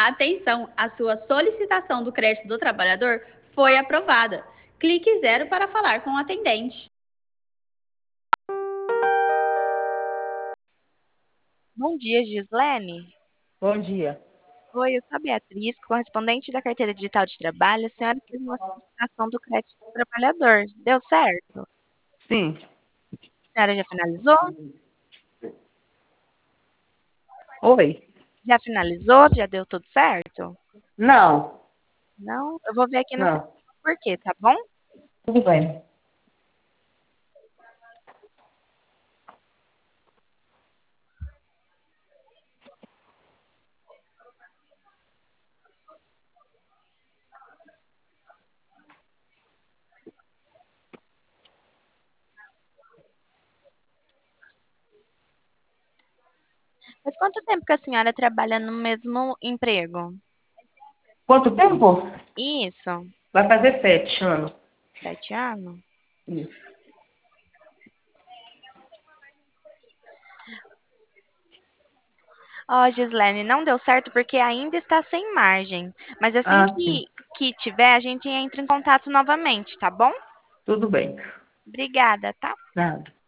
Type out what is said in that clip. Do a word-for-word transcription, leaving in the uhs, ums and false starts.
Atenção, a sua solicitação do crédito do trabalhador foi aprovada. Clique zero para falar com o atendente. Bom dia, Gislene. Bom dia. Oi, eu sou a Beatriz, correspondente da Carteira Digital de Trabalho. A senhora fez uma solicitação do crédito do trabalhador. Deu certo? Sim. A senhora já finalizou? Oi. Já finalizou? Já deu tudo certo? Não, Não? Eu vou ver aqui no sistema não. por quê, tá bom? Tudo bem. Mas quanto tempo que a senhora trabalha no mesmo emprego? Quanto tempo? Isso, Vai fazer sete anos. sete anos? Isso. Ó, Gislene, não deu certo porque ainda está sem margem. Mas assim Ah, sim. que, que tiver, a gente entra em contato novamente, tá bom? Tudo bem. Obrigada, tá? Nada.